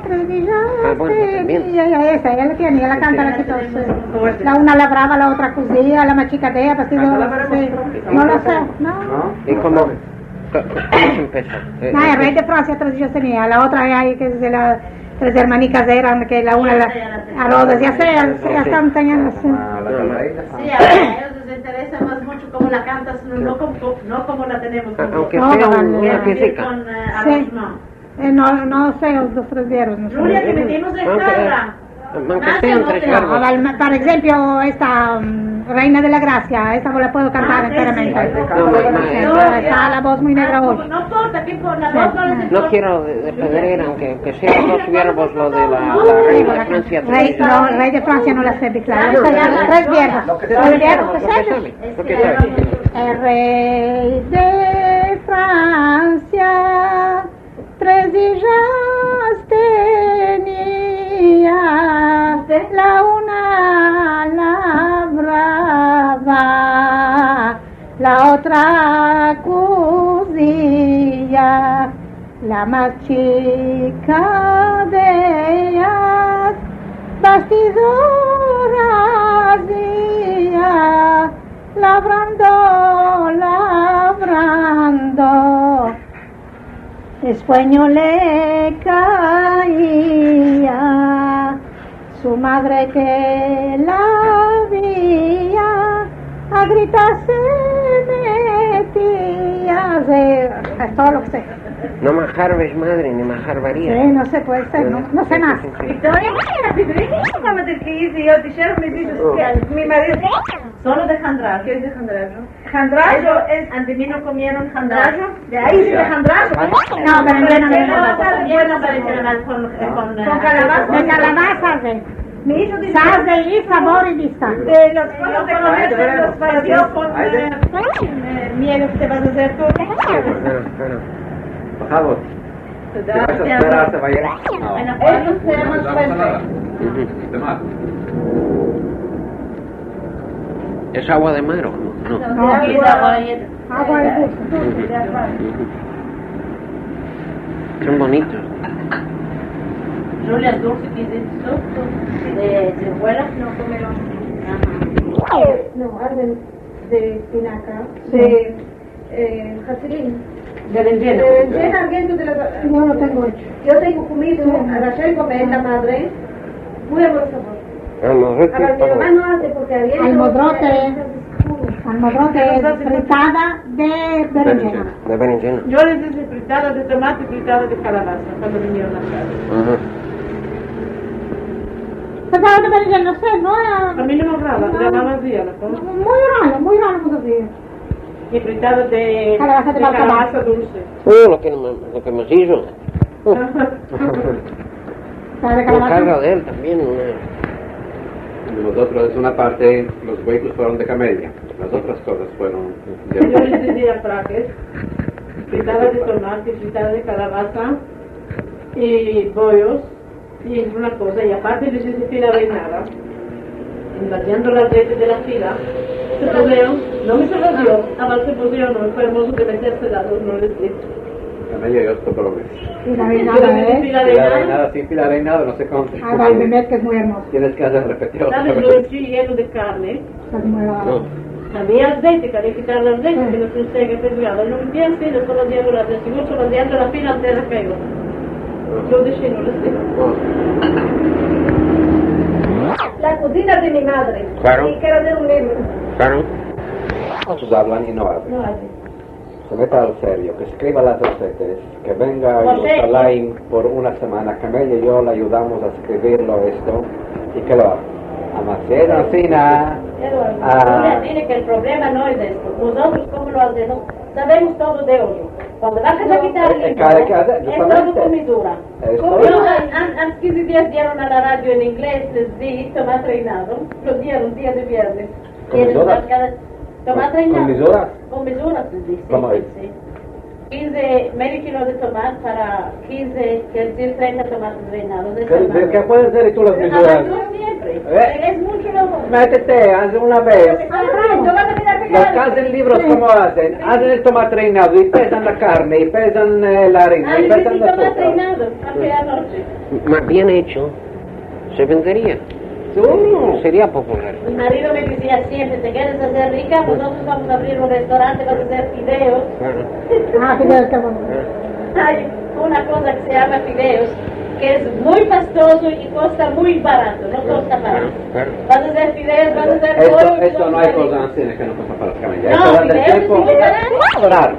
bueno, también. Esa, ella la tiene, ella la canta la chica. La una labraba, la otra cosía, la más chica de ella, pues, no lo sé, ¿no? ¿Y cómo se empezó? No, el rey de Francia 3 días tenía, la otra ahí que es de las 3 hermanicas eran, que la una a Rodas, ya sé, ya están teniendo. Sí, a ellos les interesa más mucho cómo la cantas, no como la tenemos. Aunque No, sea no, una no. piecita. Con Sí. arroz, No sé, los 3 días, no sé. Julia, que metimos en cabra. Aunque sean 3 verbos. Por ejemplo, esta Reina de la Gracia, esta la puedo cantar enteramente. Está la voz muy negra hoy. No importa, que por la voz no les No importa. quiero de Pedrera, aunque sean 2 verbos lo de la reina de Francia. Rey de Francia no la sé, claro. 3 viernes. Lo que sabe. El rey de Francia 3 hijas tenía, la una labraba, la otra cosía, la más chica de ellas bastidoras hacía, labrando, el sueño le caía, su madre que la veía, a gritar se metía, es todo lo que sé. No majarbes madre, ni majarbaría. Sí, no sé, puede ser, no sé más. Victoria, ¿cómo te quise? Yo te quiero, me dices que mi marido solo de jandrajo. ¿Qué es de jandrajo? Jandrajo es, ante mí no comieron jandrajo, de ahí sí de jandrajo. No, pero yo no me Bueno, para cenar con calabaza. De calabaza, Mi hijo dice sabe y sabor y vista. de los cosas de comer, los pareció con miel que te vas a hacer tú. Bajado. ¿Te vas a esperar hasta mañana? Bueno, ellos tenemos suerte. ¿Es agua de mar o no? No. Agua de gusto. Son bonitos. Julia, dulce que dice de ciruelas no comieron. No, de espinaca, de jazilín. De berenjena. De berenjena argento de la... No lo tengo hecho. Yo tengo comido a Rachel comer la madre, muy buen sabor. Ahora mi mamá no hace porque había... Almodrote fritada de berenjena. De berenjena. Yo les hice fritada de tomate y fritada de calabaza cuando vinieron a casa. Fritada de berenjena, no sé, no era... A mí no me agrada, la mamá hacía la cosa. Muy raro como se Y fritada de calabaza dulce. Lo que me hizo. La carga de él también. Nosotros, una parte, los vehículos fueron de camelia. Las otras cosas fueron Yo les decía trajes, fritada de tomate, fritada de calabaza y bollos y una cosa. Y aparte les hice fila reinada, invadiendo las redes de la fila. Se pusieron, no me se lo dio, además se pusieron, no fue hermoso de meterse dados, no les dije. camelia y otro bromes. Fila reinada, Fila reinada, sin fila reinada no se conta. El Mehmet, que es muy hermoso. Tienes que hacer repetir otra ¿Sabes? vez. Lo eché lleno de carne. Es muy barato. Había aceite, que había que quitarle aceite, que no se usted que se cuidaba. Y no me entiendes, sí, solo diendo la atención, solo diendo la fila antes de pego. Yo dije, no les digo. La cocina de mi madre. Claro. Y que era de un libro. Claro. Muchos hablan y no hablan. No, Se meta al serio, que escriba las recetas, que venga José. Jerusalén por una semana. Camelia y yo le ayudamos a escribirlo esto y que lo haga. A Marcela, Fina. Julia, tiene que el problema no es esto. Nosotros, ¿cómo lo hacemos? Sabemos todo de hoyo. Cuando vas a quitar el que hay que hacer, es todo justamente. con misura. Esto Yo, antes 15 días dieron a la radio en inglés, les di tomate reinado. Lo dieron día de viernes. ¿Con misuras? Tomate reinado. ¿Con misuras? Con misuras, les di. ¿Cómo es? Sí. 15, medio kilo de tomate para 15, quiere decir 30 tomates reinados. ¿Qué pueden ser y tú las misuras? Siempre. ¿Eh? Es mucho lo... Métete, haz una vez. Yo voy a mirar Los que hacen libros, ¿cómo hacen? Hacen el tomate reinado y pesan la carne, y pesan la harina, y pesan el los tomate azúcar. reinado, aquella noche. Más bien hecho, se vendería. Sería popular. Mi marido me decía siempre, ¿te quieres hacer rica? Nosotros vamos a abrir un restaurante, vamos a hacer fideos. Ah, fideos, qué bueno. Hay una cosa que se llama fideos, que es muy pastoso y cuesta muy barato, no costa barato. Vas a hacer fideos, vas a hacer pollo. Esto no hay cosas así que no pasa para las camellas. No, Esto da del fideos tiempo. sí que barato. Claro.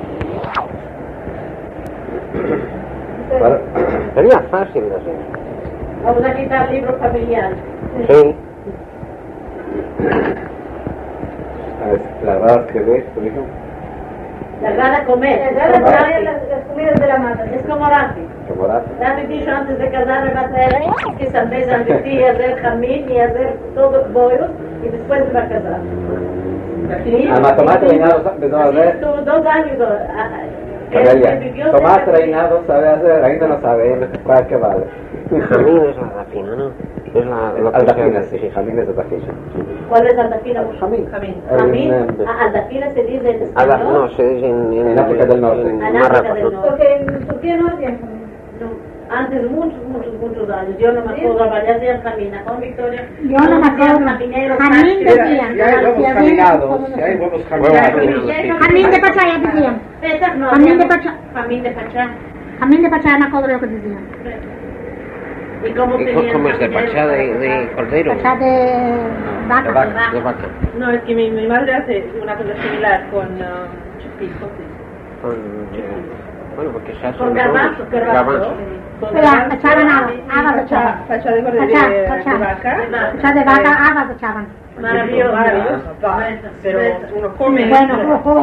Sería fácil de hacer. Vamos a quitar libros familiares. Sí. La verdad que ves, tu hijo. La gana comer. Las comidas de la madre. Es como Rafi. Como Rafi. Rafi dijo antes de casarme va a traer que Sandés Anvití, hacer jamín y hacer todos bollos y después se va a casar. Además, tomate reinado, no a ver. Estuvo 2 años. Tomate reinado sabe hacer, ainda no sabe, ¿para qué vale? Jamín es la rafina, ¿no? Es la Aldafina, sí, jamín es aldafina. ¿Cuál es Aldafina? Jamín. Jamín. Aldafina se dice en español. No, se dice en África del Norte. En África del Norte. Porque en Turquía no hacían. No, antes muchos años. Yo no me acuerdo, vaya hacían camina con Victoria. Yo no me acuerdo. Jamín decían. Si hay huevos caminados, si hay huevos caminados. Jamín de Pachá, ya decían. Jamín de Pachá. Jamín de Pachá. Jamín de Pachá, me acuerdo lo que decían. ¿Y cómo tenían? ¿Cómo es de pachá de cordero? Pachá de vaca. De vaca. No, es que mi madre hace una cosa similar con chupito. Bueno, porque se hace Con garbanzo, garbanzo. Espera, echaban habas echaban. Facha de cordero Pachá, de vaca. Pachá de vaca, habas echaban. Maravilloso. Pero uno come. Bueno,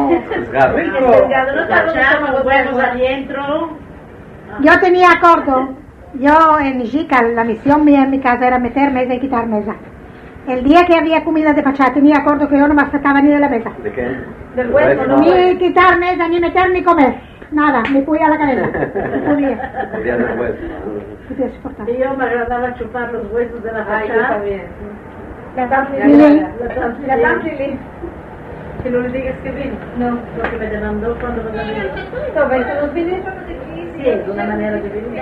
No echamos huevos adentro. yo tenía acuerdo. Yo en Ijica, la misión mía en mi casa era meter mesa y quitar mesa. El día que había comida de Pachá tenía acuerdo que yo no me sacaba ni de la mesa. ¿De qué? Del huevo, ¿no? Ni quitar mesa, ni meter, ni comer. Nada, me fui a la cabeza. No podía. El día después. No podía soportar. Y yo me agradaba chupar los huesos de la Ay, yo Pachá. también. La Lili, tamfili. Que no le digas que vino. No, porque me demandó cuando me demandó. No, ves, los vídeos son Sí, es una manera de vivir.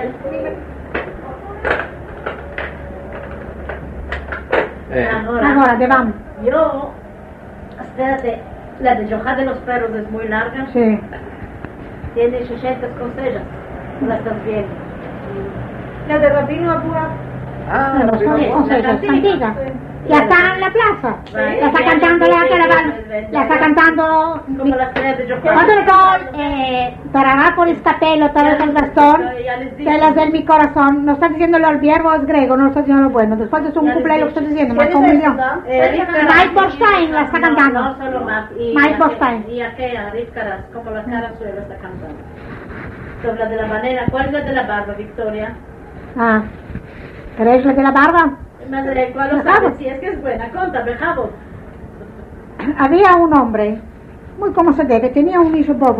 ahora, te vamos. Yo, espérate, la de Yoja de los perros es muy larga. Sí. Tiene 60 consejas. ¿No la estás viendo? La de Rabino Abúa. No, son consejos, antigua. Ya está en la plaza. Right. La está cantando la caravana. La está cantando. Como las tres de Yoja. Quando le doy para abajo el capello, para el bastón, de las de mi corazón. No está diciendo lo vierbo, es griego, no está diciendo lo bueno. Después es un cumpleaños lo que estoy diciendo, más un millón. Mike Borstein la está cantando. No, solo más. Mike Borstein. Y aquella, Ríscaras, como la cara suela está cantando. Sobre la de la manera. ¿Cuál es la de la barba, Victoria? Ah, ¿queréis la de la barba? Madre, ¿cuál lo sabes? Si es que es buena, contame, Jabo. Había un hombre, muy como se debe, tenía un hijo bobo.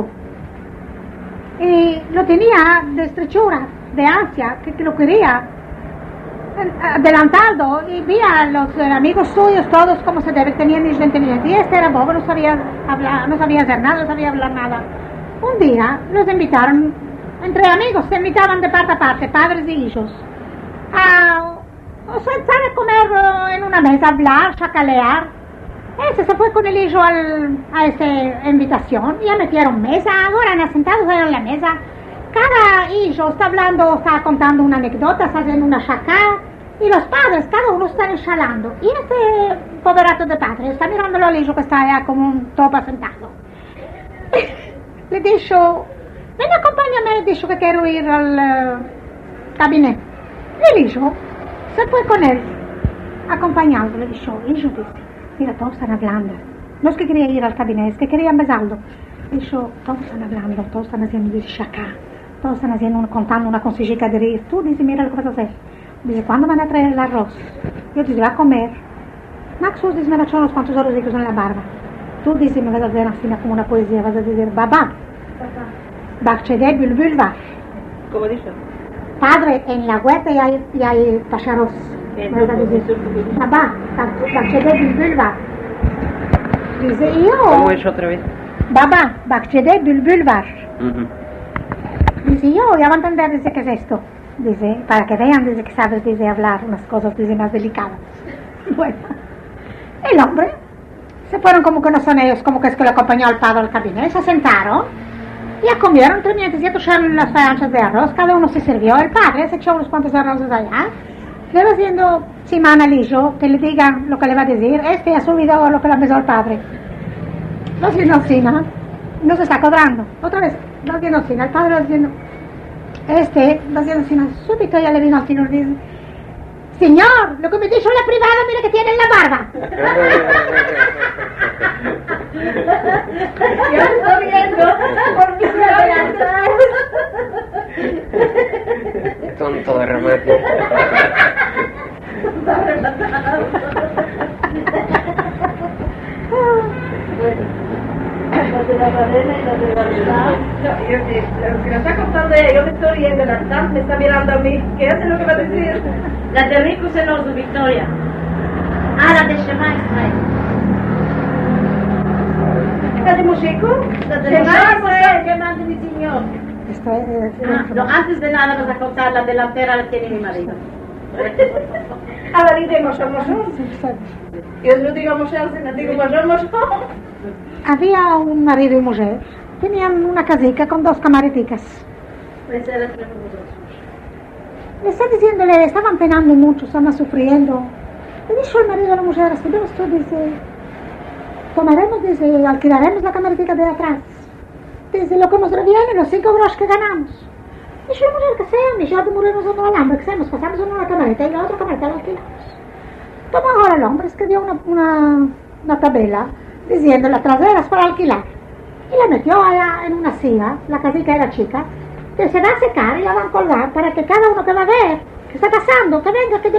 Y lo tenía de estrechura, de ansia, que lo quería adelantado. Y vi a los amigos suyos, todos como se debe, tenían hijos inteligentes. Y este era bobo, no sabía hablar, no sabía hacer nada, no sabía hablar nada. Un día los invitaron, entre amigos, se invitaban de parte a parte, padres y hijos, a sentar a comer en una mesa, hablar, chacalear. Ese se fue con el hijo a esa invitación, ya metieron mesa, ahora sentados en la mesa, cada hijo está hablando, está contando una anécdota, está haciendo una chacá, y los padres, cada uno está ensalando, y este poberato de padre está mirándolo al hijo que está allá como un topa sentado. Le dijo, ven acompáñame, le dijo que quiero ir al gabinete. Y el hijo se fue con él, acompañando, le dijo, hijo, dice, mira, todos están hablando. No es que quería ir al gabinete, es que querían besarlo. Dijo, todos están hablando, todos están haciendo chacá, todos están haciendo, contando una consejica de rir. Tú dices, mira lo que vas a hacer. Dice, ¿cuándo van a traer el arroz? Yo dice, va a comer. Maxus dice, me va a echar unos cuantos orozicos en la barba. Tú dices, me vas a hacer así como una poesía, vas a decir, babá. Bachede bulbul va. ¿Cómo dice? Padre, en la huerta ya hay pájaros. Vas a decir, babá, bachede bulbul va. Dice, ¿Cómo es otra vez? Baba, Bakchede Bulbul var. Ujú. Dice, ya van a entender, dice, ¿qué es esto? Dice, para que vean, dice, que sabes, dice, hablar unas cosas, dice, más delicadas. Bueno, el hombre, se fueron como que no son ellos, como que es que lo acompañó al padre al cabina, se sentaron, ya comieron 3 minutos, ya pusieron las faranchas de arroz, cada uno se sirvió, el padre se echó unos cuantos arroces allá, le va haciendo Simán al hijo, que le diga lo que le va a decir, ha subido lo que le empezó el padre. Va haciendo así, ¿no? No se está cobrando. Otra vez, va haciendo así, el padre va haciendo, va haciendo así, súbito ya le vino al tino y dice, señor, lo que me dijo en la privada, mira que tiene en la barba. Yo estoy viendo por mis adelantados. Tonto de remate. Los de la cadena y los de la verdad. No, lo que nos está contando ella, yo me estoy riendo, la Stan me está mirando a mí. ¿Qué hace lo que va a decir? La de Rico Celoso, Victoria. La de Shema Israel. ¿La de Moshiko? La de Shema Israel, que mande mi señor. Esto es, No, antes de nada vas a contar la delantera, la tiene mi marido. A la de Moshe. Yo no digo Moshe, sino digo Moshe. había un marido y mujer, tenían una casica con 2 camariticas. Pues era tres mujeres. Le está diciéndole, estaban penando mucho, estaban sufriendo. Le dijo el marido a la mujer, así de esto, dice, tomaremos, dice, alquilaremos la camaritica de atrás. Dice, lo que nos reviene, los 5 grosch que ganamos. Dice la mujer, que sea, mi de morirnos en el alambre, que seamos, pasamos en una camarita y la otra camarita la alquilamos. Tomó ahora el hombre, escribió una tabela diciendo las traseras para alquilar. Y la metió allá en una silla, la casita era chica, que se va a secar y la van a colgar para que cada uno que va a ver qué está pasando, que venga, que